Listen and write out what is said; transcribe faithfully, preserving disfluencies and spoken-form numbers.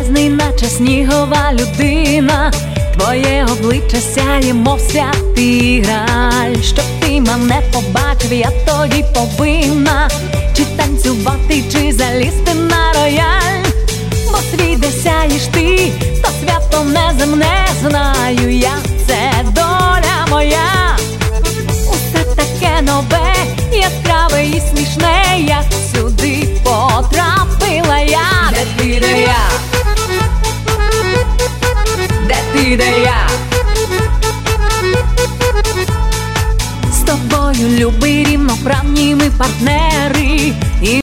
кремезний, наче снігова людина. Твоє обличчя сяє, мов святий Грааль. Щоб ти мене побачив, я тоді повинна чи танцювати, чи залізти на рояль. Бо світ, де сяєш ти, то свято неземне. Знаю я, це доля моя. Усе таке нове, яскраве і смішне. Як сюди потрапила я? Де ти, де я? Де ти, де я? З тобою, любий, рівноправні ми партнери.